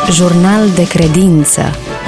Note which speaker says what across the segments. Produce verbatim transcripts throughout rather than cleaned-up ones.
Speaker 1: Jurnal de credință.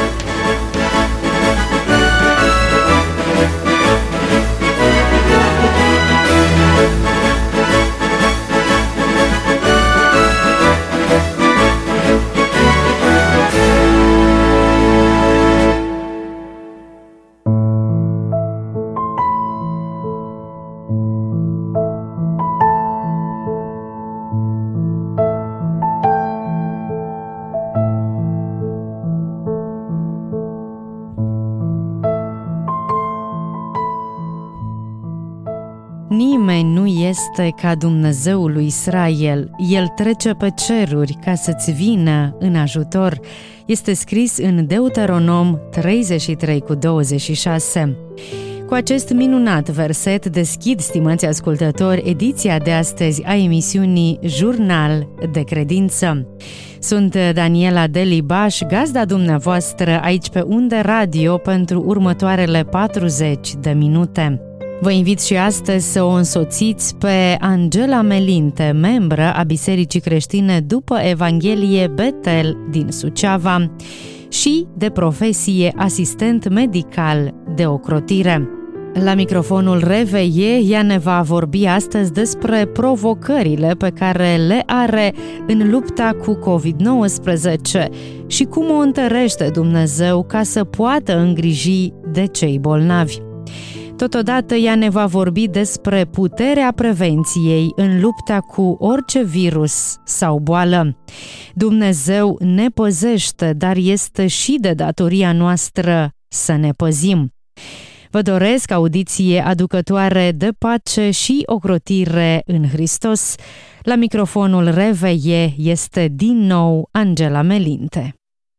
Speaker 1: Nimeni nu este ca Dumnezeul lui Israel. El trece pe ceruri ca să-ți vină în ajutor. Este scris în Deuteronom treizeci și trei cu douăzeci și șase. Cu acest minunat verset deschid, stimați ascultători, ediția de astăzi a emisiunii Jurnal de credință. Sunt Daniela Delibaș, gazda dumneavoastră aici pe Unde Radio pentru următoarele patruzeci de minute. Vă invit și astăzi să o însoțiți pe Angela Melinte, membră a Bisericii Creștine După Evanghelie Betel din Suceava și de profesie asistent medical de ocrotire. La microfonul Reveie, ea ne va vorbi astăzi despre provocările pe care le are în lupta cu covid nouăsprezece și cum o întărește Dumnezeu ca să poată îngriji de cei bolnavi. Totodată, ea ne va vorbi despre puterea prevenției în lupta cu orice virus sau boală. Dumnezeu ne păzește, dar este și de datoria noastră să ne păzim. Vă doresc audiție aducătoare de pace și ocrotire în Hristos. La microfonul Reveie este din nou Angela Melinte.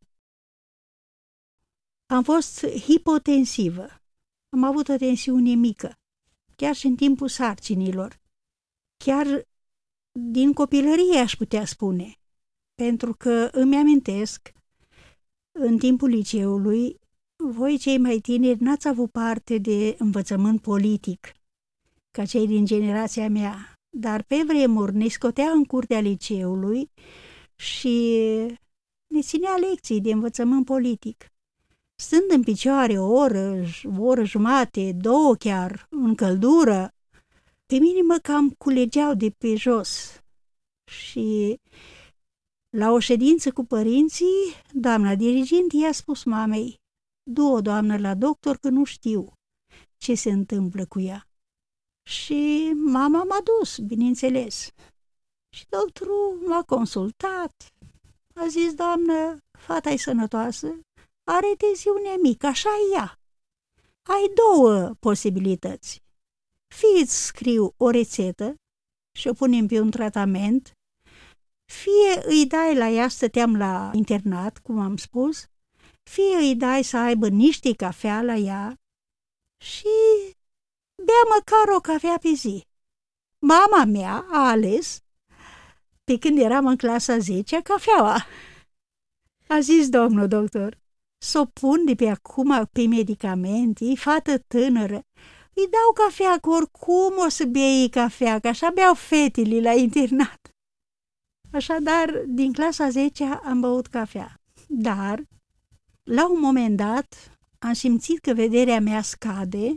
Speaker 2: Am fost hipotensivă. Am avut o tensiune mică, chiar și în timpul sarcinilor. Chiar din copilărie, aș putea spune, pentru că îmi amintesc, în timpul liceului, voi cei mai tineri n-ați avut parte de învățământ politic, ca cei din generația mea, dar pe vremuri ne scotea în curtea liceului și ne ținea lecții de învățământ politic. Stând în picioare o oră, o oră jumate, două chiar, în căldură, pe mine mă cam culegeau de pe jos. Și la o ședință cu părinții, doamna dirigent i-a spus mamei: du-o, doamnă, la doctor, că nu știu ce se întâmplă cu ea. Și mama m-a dus, bineînțeles. Și doctorul m-a consultat, a zis: doamnă, fata-i sănătoasă, are tensiune mică, așa e ea. Ai două posibilități. Fie îți scriu o rețetă și o punem pe un tratament, fie îi dai la ea, stăteam la internat, cum am spus, fie îi dai să aibă niște cafea la ea și bea măcar o cafea pe zi. Mama mea a ales, pe când eram în clasa zecea, cafeaua. A zis domnul doctor: s-o pun de pe acum pe medicamente, e fată tânără, îi dau cafea, că oricum o să bei cafea, că așa beau fetele la internat. Așadar, din clasa zecea am băut cafea, dar la un moment dat am simțit că vederea mea scade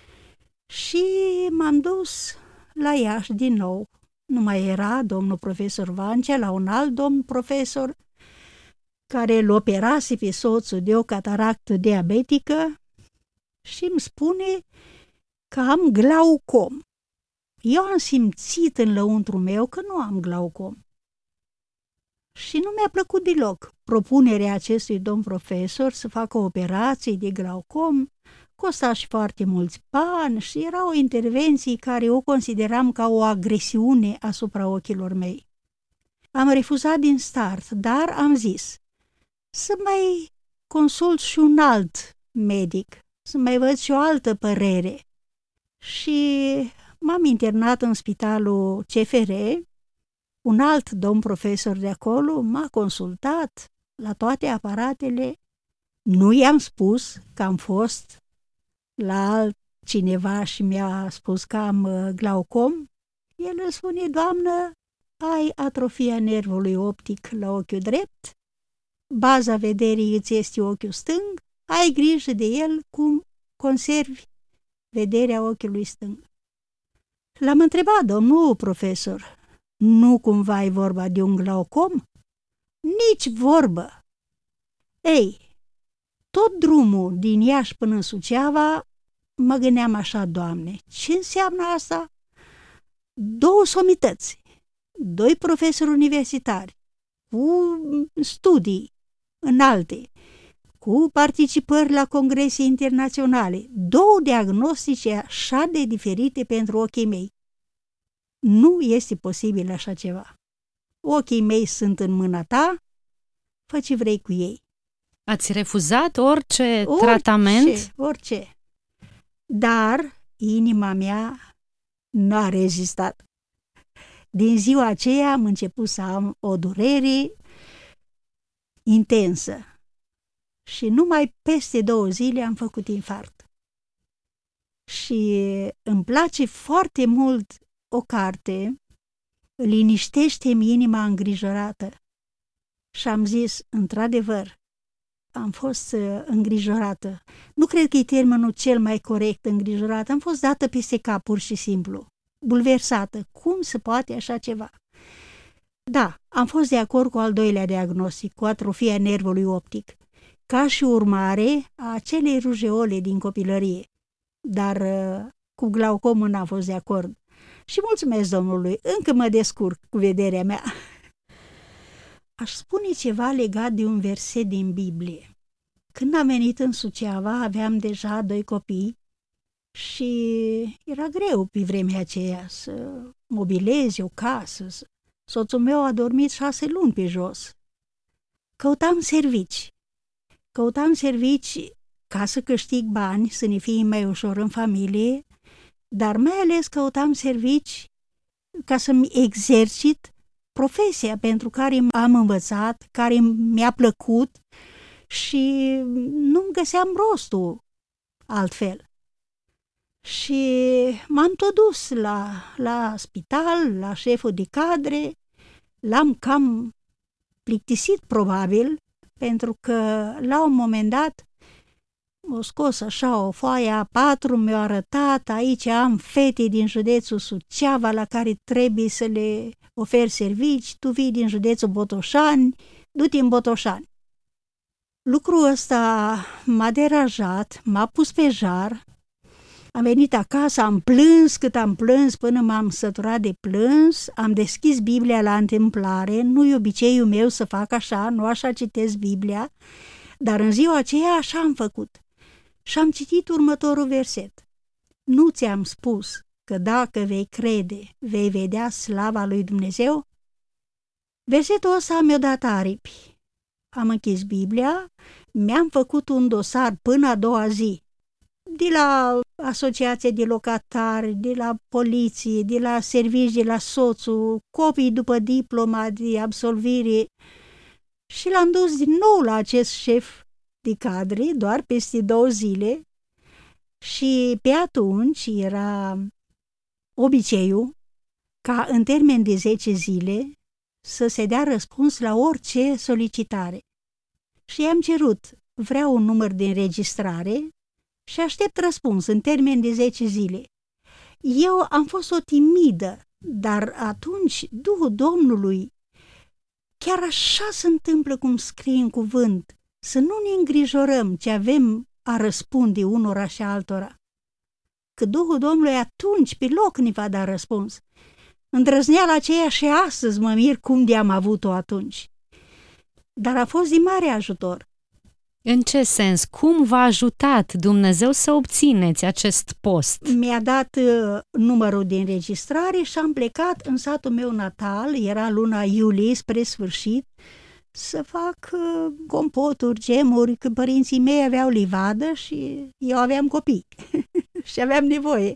Speaker 2: și m-am dus la Iași din nou. Nu mai era domnul profesor Vancea, la un alt domn profesor care îl operase pe soțul de o cataractă diabetică și îmi spune că am glaucom. Eu am simțit în lăuntru meu că nu am glaucom. Și nu mi-a plăcut deloc propunerea acestui domn profesor să facă operații de glaucom. Costa și foarte mulți bani și era o intervenție care o consideram ca o agresiune asupra ochilor mei. Am refuzat din start, dar am zis să mai consult și un alt medic, să mai văd și o altă părere. Și m-am internat în spitalul C F R, un alt domn profesor de acolo m-a consultat la toate aparatele. Nu i-am spus că am fost la altcineva și mi-a spus că am glaucom. El îmi spune: doamnă, ai atrofia nervului optic la ochiul drept, baza vederii îți este ochiul stâng, ai grijă de el cum conservi vederea ochiului stâng. L-am întrebat, domnul profesor, nu cumva e vorba de un glaucom? Nici vorbă. Ei, tot drumul din Iași până în Suceava mă gândeam așa, Doamne, ce înseamnă asta? Două somități, doi profesori universitari, cu studii înalte, cu participări la congrese internaționale, două diagnostice așa de diferite pentru ochii mei. Nu este posibil așa ceva. Ochii mei sunt în mâna ta, fă ce vrei cu ei.
Speaker 1: Ați refuzat orice,
Speaker 2: orice
Speaker 1: tratament?
Speaker 2: Orice. Dar inima mea nu a rezistat. Din ziua aceea am început să am o durere intensă și numai peste două zile am făcut infarct. Și îmi place foarte mult o carte, Liniștește-mi inima îngrijorată. Și am zis, într-adevăr, am fost uh, îngrijorată. Nu cred că e termenul cel mai corect, îngrijorată. Am fost dată peste cap, pur și simplu. Bulversată. Cum se poate așa ceva? Da, am fost de acord cu al doilea diagnostic, cu atrofia nervului optic, ca și urmare a acelei rujeole din copilărie. Dar uh, cu glaucomul n-am fost de acord. Și mulțumesc Domnului, încă mă descurc cu vederea mea. Aș spune ceva legat de un verset din Biblie. Când am venit în Suceava, aveam deja doi copii și era greu pe vremea aceea să mobilezi o casă. Soțul meu a dormit șase luni pe jos. Căutam servici. Căutam servici ca să câștig bani, să ne fie mai ușor în familie, dar mai ales căutam servici ca să-mi exercit profesia pentru care am învățat, care mi-a plăcut și nu-mi găseam rostul altfel. Și m-am tot dus la, la spital, la șeful de cadre, l-am cam plictisit probabil, pentru că la un moment dat o scos așa o foaie A patru, mi-a arătat, aici am fete din județul Suceava la care trebuie să le oferi servici, tu vii din județul Botoșani, du-te în Botoșani. Lucrul ăsta m-a deranjat, m-a pus pe jar, am venit acasă, am plâns cât am plâns până m-am săturat de plâns, am deschis Biblia la întâmplare, nu-i obiceiul meu să fac așa, nu așa citesc Biblia, dar în ziua aceea așa am făcut. Și am citit următorul verset. Nu ți-am spus că dacă vei crede, vei vedea slava lui Dumnezeu? Versetul ăsta mi-a dat aripi. Am închis Biblia, mi-am făcut un dosar până a doua zi, de la asociația de locatari, de la poliție, de la servici, de la soțul, copii după diploma de absolvire și l-am dus din nou la acest șef de cadre, doar peste două zile și pe atunci era obiceiul ca în termen de zece zile să se dea răspuns la orice solicitare. Și i-am cerut, vreau un număr de înregistrare și aștept răspuns în termen de zece zile. Eu am fost o timidă, dar atunci Duhul Domnului, chiar așa se întâmplă cum scrie în cuvânt, să nu ne îngrijorăm ce avem a răspunde unora și altora. Că Duhul Domnului atunci pe loc ne va da răspuns. Îndrăzneala aceea și astăzi mă mir cum de am avut-o atunci. Dar a fost de mare ajutor.
Speaker 1: În ce sens? Cum v-a ajutat Dumnezeu să obțineți acest post?
Speaker 2: Mi-a dat uh, numărul de înregistrare și am plecat în satul meu natal, era luna iulie spre sfârșit, să fac uh, compoturi, gemuri, că părinții mei aveau livadă și eu aveam copii și aveam nevoie.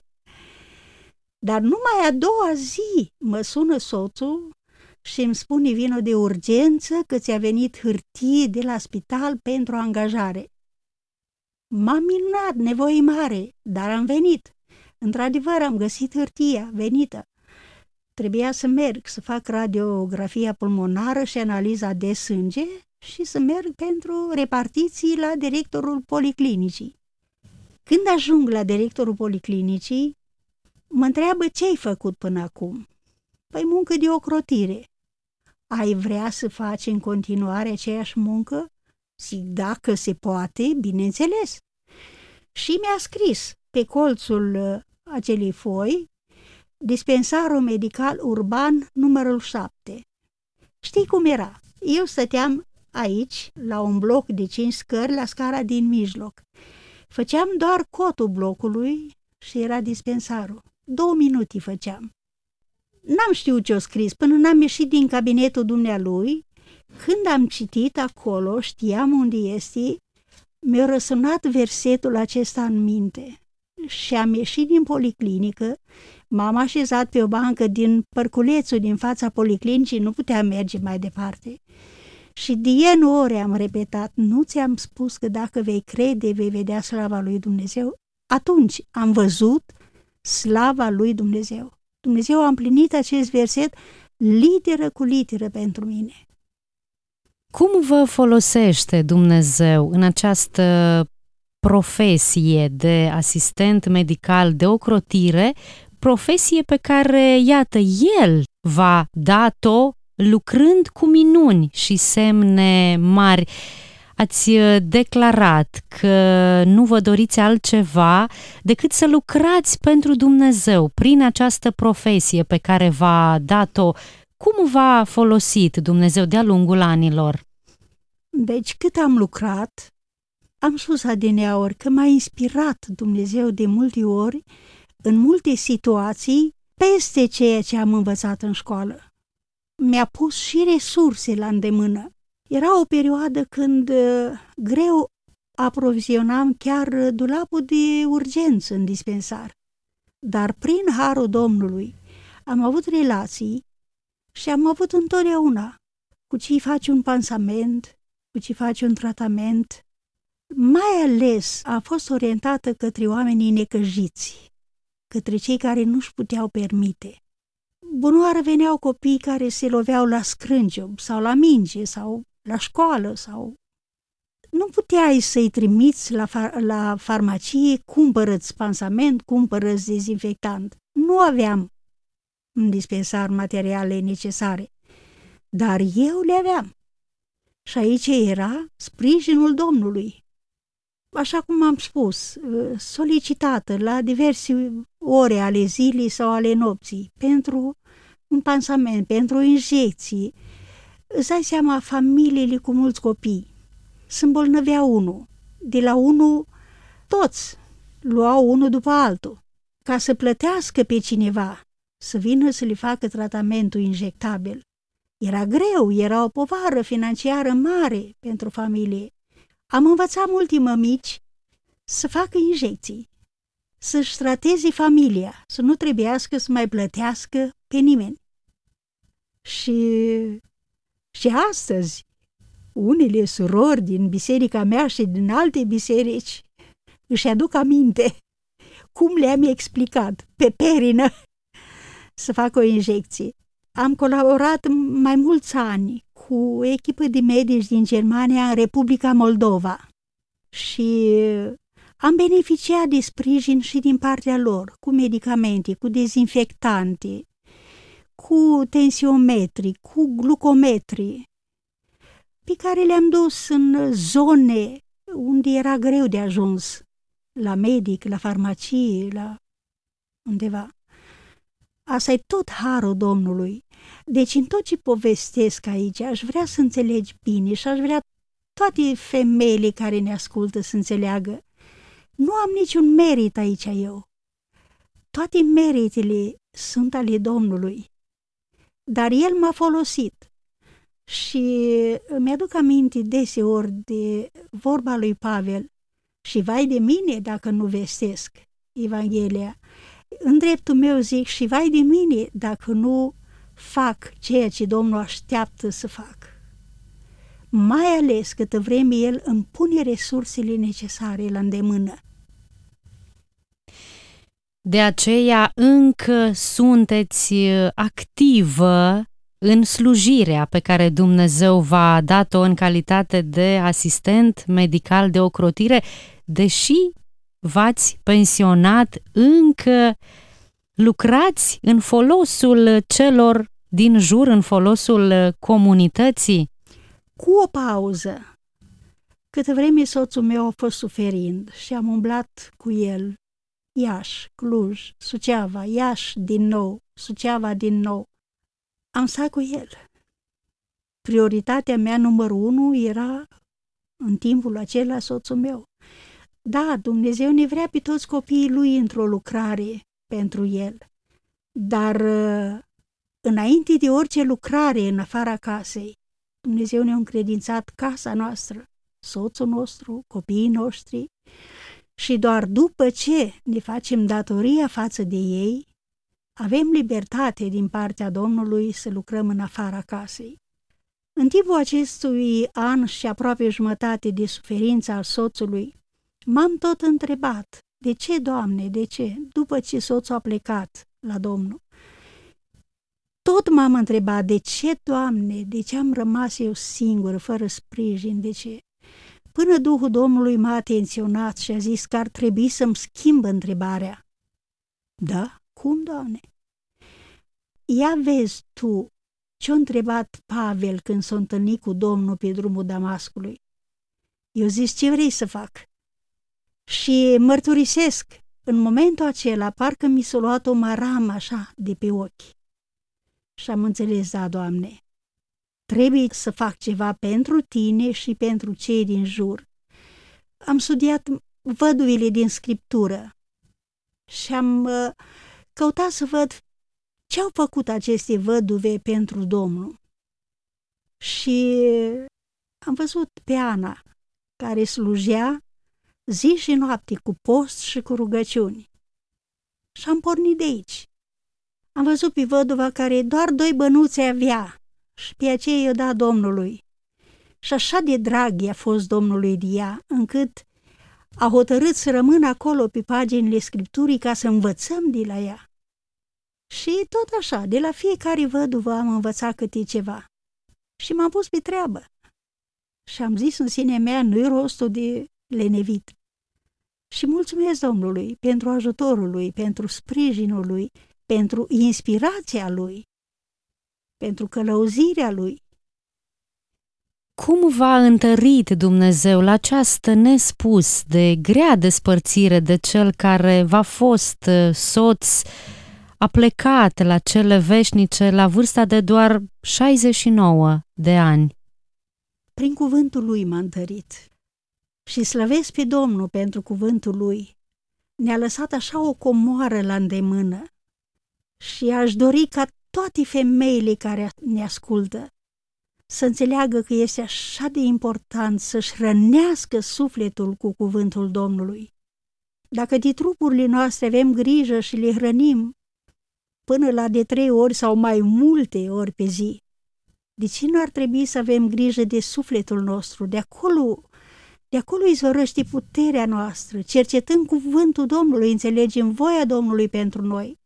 Speaker 2: Dar numai a doua zi mă sună soțul și îmi spune vino de urgență că ți-a venit hârtie de la spital pentru angajare. M-am minunat, nevoie mare, dar am venit. Într-adevăr am găsit hârtia venită. Trebuia să merg să fac radiografia pulmonară și analiza de sânge și să merg pentru repartiții la directorul policlinicii. Când ajung la directorul policlinicii, mă întreabă ce ai făcut până acum. Păi muncă de ocrotire. Ai vrea să faci în continuare aceeași muncă? Zic, dacă se poate, bineînțeles. Și mi-a scris pe colțul acelei foi dispensarul medical urban numărul șapte. Știi cum era? Eu stăteam aici, la un bloc de cinci scări, la scara din mijloc. Făceam doar cotul blocului și era dispensarul. Două minute făceam. N-am știut ce-o scris până n-am ieșit din cabinetul dumnealui. Când am citit acolo, știam unde este, mi-a răsunat versetul acesta în minte. Și am ieșit din policlinică, m-am așezat pe o bancă din părculețul din fața policlinicii, nu puteam merge mai departe. Și de N ore am repetat, nu ți-am spus că dacă vei crede, vei vedea slava lui Dumnezeu? Atunci am văzut slava lui Dumnezeu. Dumnezeu a împlinit acest verset literă cu literă pentru mine.
Speaker 1: Cum vă folosește Dumnezeu în această profesie de asistent medical de ocrotire, profesie pe care, iată, El v-a dat-o lucrând cu minuni și semne mari? Ați declarat că nu vă doriți altceva decât să lucrați pentru Dumnezeu prin această profesie pe care v-a dat-o. Cum v-a folosit Dumnezeu de-a lungul anilor?
Speaker 2: Deci cât am lucrat, am spus adineaori că m-a inspirat Dumnezeu de multe ori, în multe situații, peste ceea ce am învățat în școală. Mi-a pus și resurse la îndemână. Era o perioadă când uh, greu aprovizionam chiar dulapul de urgență în dispensar. Dar prin harul Domnului am avut relații și am avut întotdeauna cu cei faci un pansament, cu cei faci un tratament. Mai ales a fost orientată către oamenii necăjiți, către cei care nu-și puteau permite. Bunoară veneau copii care se loveau la scrângiob sau la minge sau la școală sau... Nu puteai să-i trimiți la, far- la farmacie, cumpără-ți pansament, cumpără-ți dezinfectant. Nu aveam în dispensar materiale necesare, dar eu le aveam. Și aici era sprijinul Domnului. Așa cum am spus, solicitată la diverse ore ale zilei sau ale nopții, pentru un pansament, pentru o injecție. Îți dai seama, familiile cu mulți copii, se îmbolnăvea unul, de la unul toți luau unul după altul, ca să plătească pe cineva, să vină să le facă tratamentul injectabil. Era greu, era o povară financiară mare pentru familie. Am învățat multe mămici să facă injecții, să-și trateze familia, să nu trebuiască să mai plătească pe nimeni. Și, și astăzi, unele surori din biserica mea și din alte biserici își aduc aminte cum le-am explicat pe perină să facă o injecție. Am colaborat mai mulți ani cu o echipă de medici din Germania în Republica Moldova și am beneficiat de sprijin și din partea lor, cu medicamente, cu dezinfectante, cu tensiometri, cu glucometri, pe care le-am dus în zone unde era greu de ajuns, la medic, la farmacie, la undeva. Asta e tot harul Domnului. Deci în tot ce povestesc aici, aș vrea să înțelegi bine și aș vrea toate femeile care ne ascultă să înțeleagă. Nu am niciun merit aici eu. Toate meritele sunt ale Domnului. Dar El m-a folosit. Și mi-aduc aminte deseori de vorba lui Pavel: și vai de mine dacă nu vestesc Evanghelia. În dreptul meu zic, și vai de mine dacă nu fac ceea ce Domnul așteaptă să fac. Mai ales câtă vreme El îmi pune resursele necesare la îndemână.
Speaker 1: De aceea încă sunteți activă în slujirea pe care Dumnezeu v-a dat-o în calitate de asistent medical de ocrotire, deși v-ați pensionat, încă lucrați în folosul celor din jur, în folosul comunității?
Speaker 2: Cu o pauză. Câtă vreme soțul meu a fost suferind și am umblat cu el Iași, Cluj, Suceava, Iași din nou, Suceava din nou, am stat cu el. Prioritatea mea numărul unu era în timpul acela soțul meu. Da, Dumnezeu ne vrea pe toți copiii lui într-o lucrare pentru el, dar înainte de orice lucrare în afara casei, Dumnezeu ne-a încredințat casa noastră, soțul nostru, copiii noștri, și doar după ce ne facem datoria față de ei, avem libertate din partea Domnului să lucrăm în afara casei. În timpul acestui an și aproape jumătate de suferință al soțului, m-am tot întrebat, de ce, Doamne, de ce, după ce soțul a plecat la Domnul? Tot m-am întrebat, de ce, Doamne, de ce am rămas eu singur, fără sprijin, de ce? Până Duhul Domnului m-a atenționat și a zis că ar trebui să-mi schimb întrebarea. Da? Cum, Doamne? Ia vezi tu ce-a întrebat Pavel când s-a întâlnit cu Domnul pe drumul Damascului. Eu zis, ce vrei să fac? Și mărturisesc, în momentul acela, parcă mi s-a luat o maramă așa de pe ochi. Și am înțeles, da, Doamne, trebuie să fac ceva pentru tine și pentru cei din jur. Am studiat văduvile din Scriptură și am uh, căutat să văd ce au făcut aceste văduve pentru Domnul. Și am văzut pe Ana, care slujea zi și noapte cu post și cu rugăciuni. Și am pornit de aici. Am văzut pe văduva care doar doi bănuți avea și pe aceea i-o da Domnului. Și așa de drag i-a fost Domnului de ea, încât a hotărât să rămână acolo pe paginile Scripturii ca să învățăm de la ea. Și tot așa, de la fiecare văduvă am învățat câte ceva. Și m-am pus pe treabă. Și am zis în sinea mea, nu-i rostul de lenevit. Și mulțumesc Domnului pentru ajutorul lui, pentru sprijinul lui, pentru inspirația lui, pentru călăuzirea lui.
Speaker 1: Cum v-a întărit Dumnezeu la această nespus de grea despărțire de cel care v-a fost soț, a plecat la cele veșnice la vârsta de doar șaizeci și nouă de ani?
Speaker 2: Prin cuvântul lui m-a întărit și slăvesc pe Domnul pentru cuvântul lui. Ne-a lăsat așa o comoară la îndemână și aș dori ca toate femeile care ne ascultă să înțeleagă că este așa de important să-și hrănească sufletul cu cuvântul Domnului. Dacă de trupurile noastre avem grijă și le hrănim până la de trei ori sau mai multe ori pe zi, de ce nu ar trebui să avem grijă de sufletul nostru? De acolo, de acolo izvorăște puterea noastră. Cercetând cuvântul Domnului, înțelegem voia Domnului pentru noi.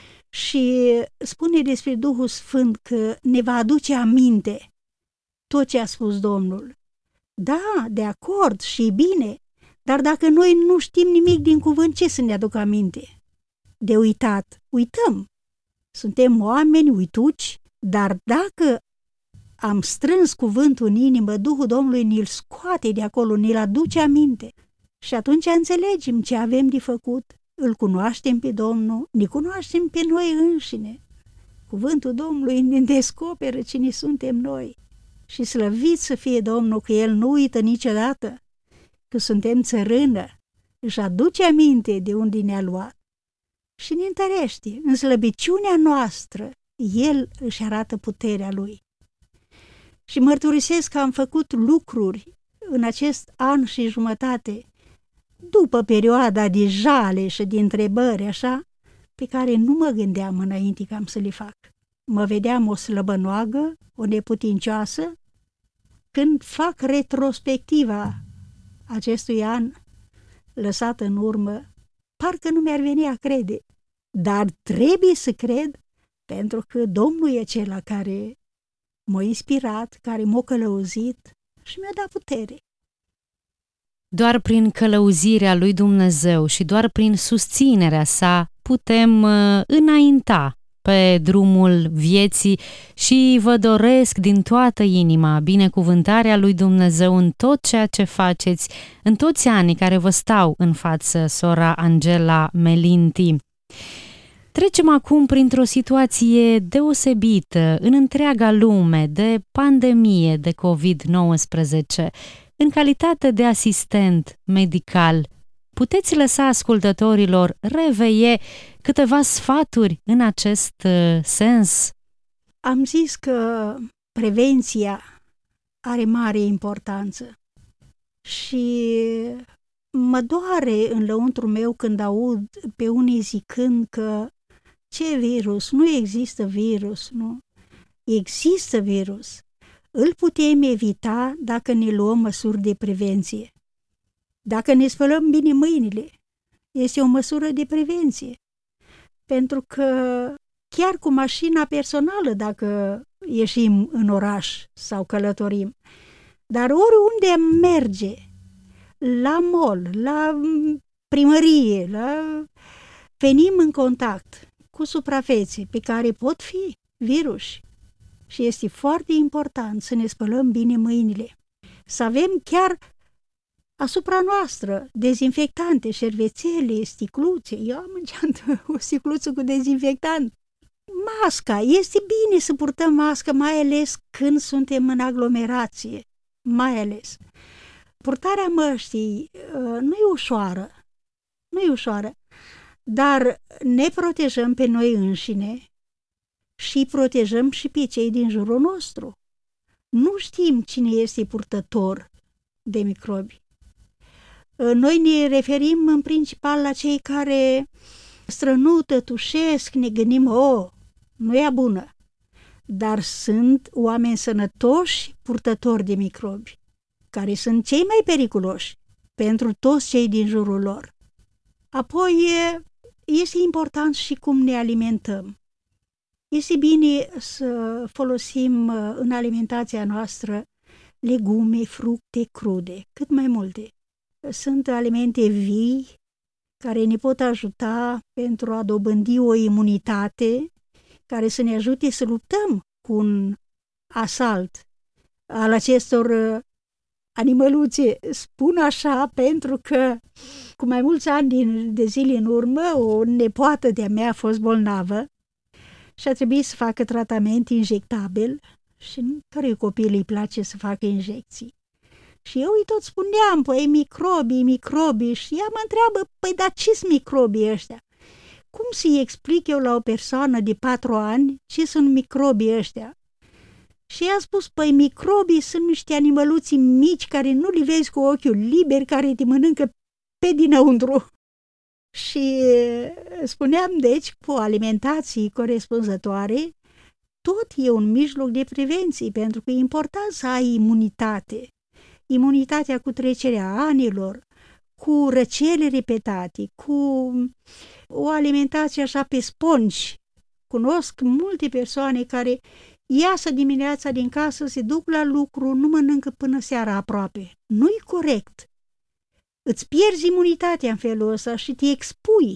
Speaker 2: Și spune despre Duhul Sfânt că ne va aduce aminte tot ce a spus Domnul. Da, de acord și bine, dar dacă noi nu știm nimic din cuvânt, ce să ne aducă aminte? De uitat, uităm. Suntem oameni uituci, dar dacă am strâns cuvântul în inimă, Duhul Domnului ne-l scoate de acolo, ne-l aduce aminte. Și atunci înțelegem ce avem de făcut, îl cunoaștem pe Domnul, ne cunoaștem pe noi înșine. Cuvântul Domnului ne descoperă cine suntem noi. Și slăvit să fie Domnul că El nu uită niciodată, că suntem țărână, își aduce aminte de unde ne-a luat și ne întărește. În slăbiciunea noastră, El își arată puterea Lui. Și mărturisesc că am făcut lucruri în acest an și jumătate, după perioada de jale și de întrebări, așa, pe care nu mă gândeam înainte că am să le fac. Mă vedeam o slăbănoagă, o neputincioasă. Când fac retrospectiva acestui an lăsat în urmă, parcă nu mi-ar veni a crede. Dar trebuie să cred, pentru că Domnul e acela care m-a inspirat, care m-a călăuzit și mi-a dat putere.
Speaker 1: Doar prin călăuzirea lui Dumnezeu și doar prin susținerea sa putem uh, înainta pe drumul vieții și vă doresc din toată inima binecuvântarea lui Dumnezeu în tot ceea ce faceți, în toți anii care vă stau în față, sora Angela Melinti. Trecem acum printr-o situație deosebită în întreaga lume de pandemie de covid nouăsprezece. În calitate de asistent medical, puteți lăsa ascultătorilor reveie câteva sfaturi în acest sens?
Speaker 2: Am zis că prevenția are mare importanță și mă doare în lăuntru meu când aud pe unii zicând că ce virus? Nu există virus, nu? Există virus. Îl putem evita dacă ne luăm măsuri de prevenție. Dacă ne spălăm bine mâinile, este o măsură de prevenție. Pentru că chiar cu mașina personală, dacă ieșim în oraș sau călătorim, dar oriunde merge, la mall, la primărie, la... venim în contact cu suprafețe pe care pot fi virus. Și este foarte important să ne spălăm bine mâinile, să avem chiar asupra noastră dezinfectante, șervețele, sticluțe. Eu am în geantă o sticluță cu dezinfectant. Masca. Este bine să purtăm mască, mai ales când suntem în aglomerație. Mai ales. Purtarea măștii nu e ușoară. Nu e ușoară. Dar ne protejăm pe noi înșine și protejăm și pe cei din jurul nostru. Nu știm cine este purtător de microbi. Noi ne referim în principal la cei care strănută, tușesc, ne gândim, oh, nu e bună. Dar sunt oameni sănătoși purtători de microbi, care sunt cei mai periculoși pentru toți cei din jurul lor. Apoi, este important și cum ne alimentăm. Este bine să folosim în alimentația noastră legume, fructe crude, cât mai multe. Sunt alimente vii care ne pot ajuta pentru a dobândi o imunitate care să ne ajute să luptăm cu un asalt al acestor animăluțe. Spun așa pentru că cu mai mulți ani de zile în urmă o nepoată de-a mea a fost bolnavă și a trebuit să facă tratament injectabil și cărui copil îi place să facă injecții. Și eu îi tot spuneam, păi microbii, microbii, și ea mă întreabă, păi dar ce-s microbii ăștia? Cum să-i explic eu la o persoană de patru ani ce sunt microbii ăștia? Și ea a spus, păi microbii sunt niște animăluții mici care nu li vezi cu ochiul liber, care te mănâncă pe dinăuntru. Și spuneam, deci, cu alimentații corespunzătoare, tot e un mijloc de prevenție, pentru că e important să ai imunitate. Imunitatea cu trecerea anilor, cu răcele repetate, cu o alimentație așa pe spongi. Cunosc multe persoane care iasă dimineața din casă, se duc la lucru, nu mănâncă până seara aproape. Nu-i corect. Îți pierzi imunitatea în felul ăsta și te expui.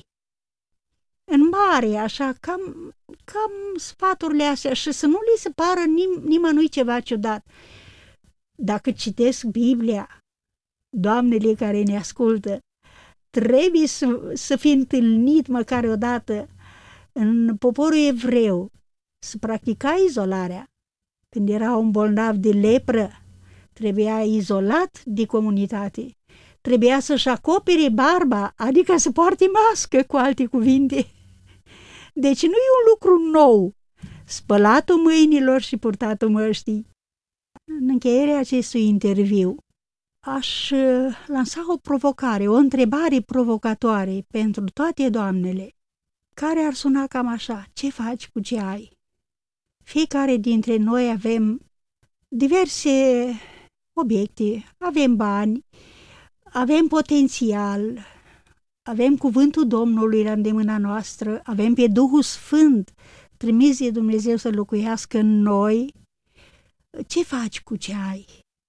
Speaker 2: În mare, așa, cam, cam sfaturile astea și să nu li se pară nim- nimănui ceva ciudat. Dacă citesc Biblia, doamnele care ne ascultă, trebuie să, să fi întâlnit măcar o dată în poporul evreu să practica izolarea. Când era un bolnav de lepră, trebuia izolat de comunitate. Trebuia să-și acopere barba, adică să poarte mască, cu alte cuvinte. Deci nu e un lucru nou, spălatul mâinilor și purtatul măștii. În încheierea acestui interviu, aș lansa o provocare, o întrebare provocatoare pentru toate doamnele, care ar suna cam așa: ce faci cu ce ai? Fiecare dintre noi avem diverse obiecte, avem bani, avem potențial, avem cuvântul Domnului la îndemâna noastră, avem pe Duhul Sfânt trimis de Dumnezeu să locuiască în noi ce faci cu ce ai?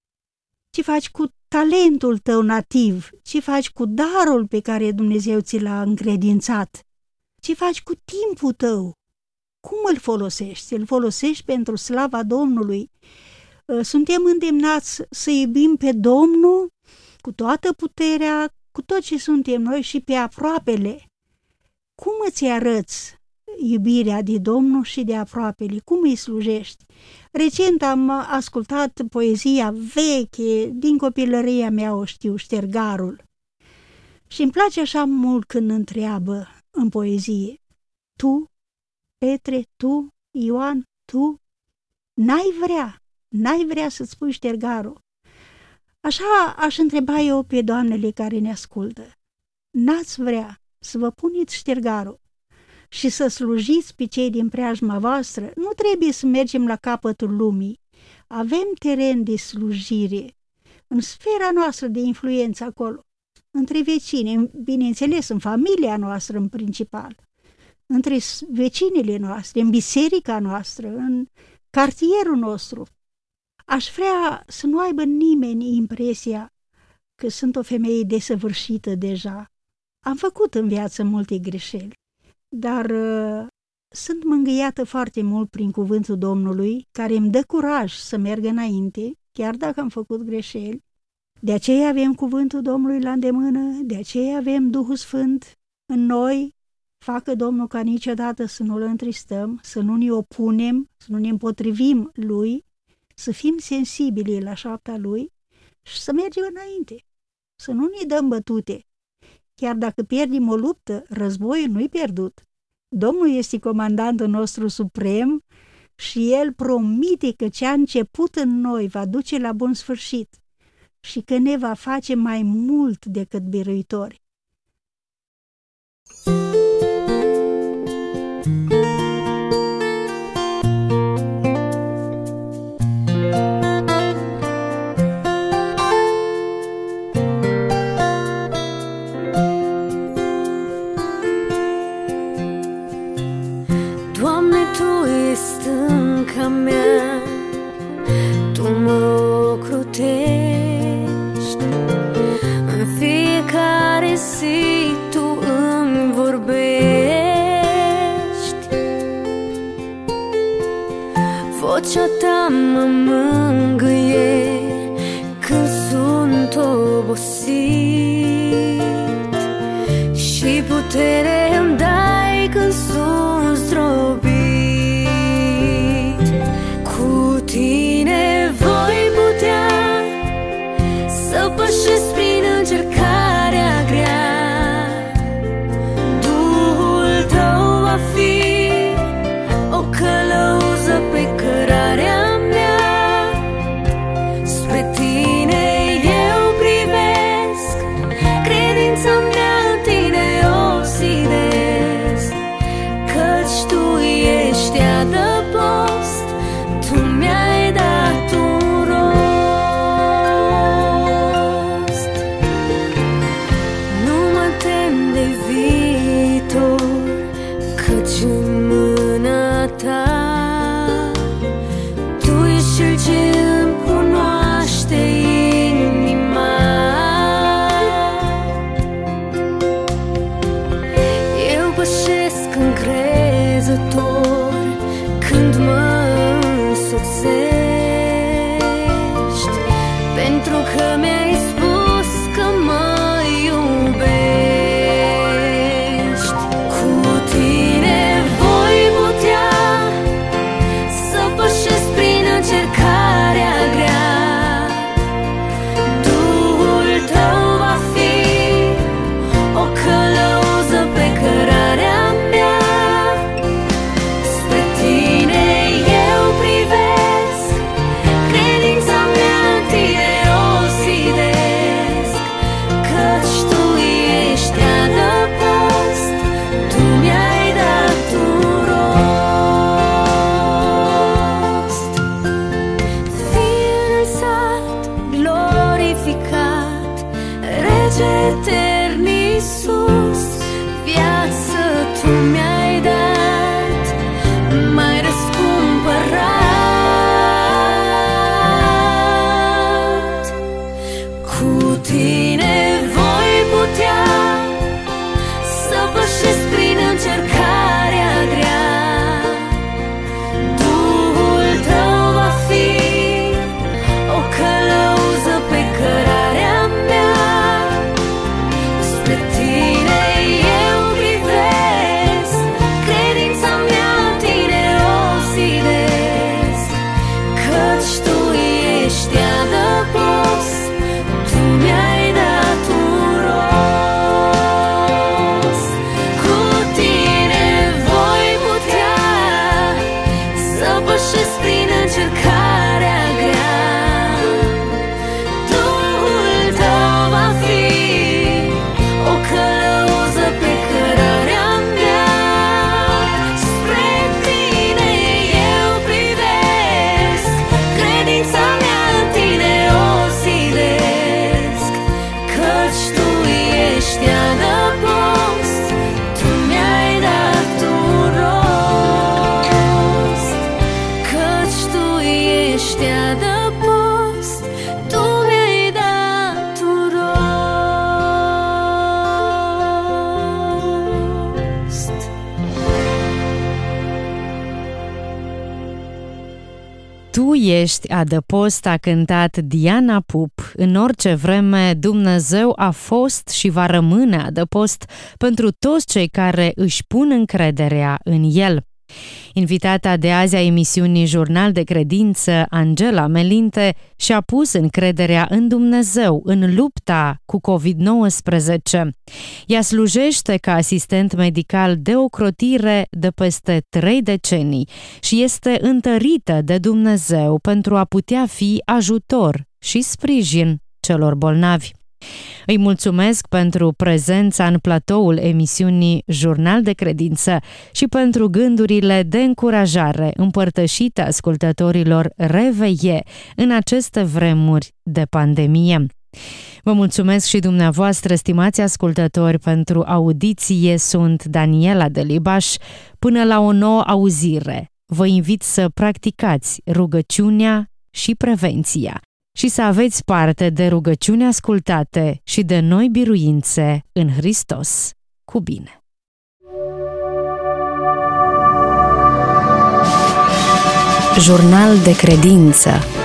Speaker 2: Ce faci cu talentul tău nativ? Ce faci cu darul pe care Dumnezeu ți l-a încredințat? Ce faci cu timpul tău? Cum îl folosești? Îl folosești pentru slava Domnului? Suntem îndemnați să iubim pe Domnul cu toată puterea, cu tot ce suntem noi și pe aproapele. Cum îți arăți iubirea de Domnul și de aproapele? Cum îi slujești? Recent am ascultat poezia veche, din copilăria mea o știu, Ștergarul. Și îmi place așa mult când întreabă în poezie: tu, Petre, tu, Ioan, tu, n-ai vrea, n-ai vrea să-ți spui Ștergarul? Așa aș întreba eu pe doamnele care ne ascultă. N-ați vrea să vă puneți Ștergarul și să slujiți pe cei din preajma voastră? Nu trebuie să mergem la capătul lumii. Avem teren de slujire în sfera noastră de influență acolo, între vecini, bineînțeles în familia noastră în principal, între vecinile noastre, în biserica noastră, în cartierul nostru. Aș vrea să nu aibă nimeni impresia că sunt o femeie desăvârșită deja. Am făcut în viață multe greșeli, dar uh, sunt mângâiată foarte mult prin cuvântul Domnului, care îmi dă curaj să merg înainte, chiar dacă am făcut greșeli. De aceea avem cuvântul Domnului la îndemână, de aceea avem Duhul Sfânt în noi. Facă Domnul ca niciodată să nu-L întristăm, să nu ne opunem, să nu ne împotrivim Lui, să fim sensibili la șapta Lui și să mergem înainte, să nu ne dăm bătute. Chiar dacă pierdem o luptă, războiul nu-i pierdut. Domnul este comandantul nostru suprem și El promite că ce a început în noi va duce la bun sfârșit și că ne va face mai mult decât biruitori.
Speaker 3: Stânca mea, tu mă ocrutești în fiecare zi, tu îmi vorbești. Vocea ta mă mângâie când sunt obosit și putere îmi dai când sunt zdrobit. Tine voi putea să pășesc prin încercarea grea. Duhul tău va fi o călăuză pe cărarea mea. Spre tine eu privesc, credința mea în tine o sidesc, căci tu ești adăpost. Tu mi-ai dat un rost. Nu mă tem de viitor, căci în mâna ta tu ești cel ce îmi cunoaște inima. Eu pășesc încrezător când mă pentru că mi-ai spus că mă iubești. Cu tine voi putea să pășesc prin încercarea grea. Duhul tău va fi o călăuză pe cărarea mea. Spre tine eu privesc, credința mea în tine o zi. ești adăpost, tu mi-ai dat un rost.
Speaker 1: Tu ești adăpost, a cântat Diana Pup. În orice vreme, Dumnezeu a fost și va rămâne adăpost pentru toți cei care își pun încrederea în El. Invitata de azi a emisiunii Jurnal de Credință, Angela Melinte, și-a pus încrederea în Dumnezeu în lupta cu covid nouăsprezece. Ea slujește ca asistent medical de ocrotire de peste trei decenii și este întărită de Dumnezeu pentru a putea fi ajutor și sprijin celor bolnavi. Îi mulțumesc pentru prezența în platoul emisiunii Jurnal de Credință și pentru gândurile de încurajare împărtășite ascultătorilor Reveie în aceste vremuri de pandemie. Vă mulțumesc și dumneavoastră, stimați ascultători, pentru audiție. Sunt Daniela Delibaș. Până la o nouă auzire, vă invit să practicați rugăciunea și prevenția și să aveți parte de rugăciuni ascultate și de noi biruințe în Hristos. Cu bine!
Speaker 4: Jurnal de Credință.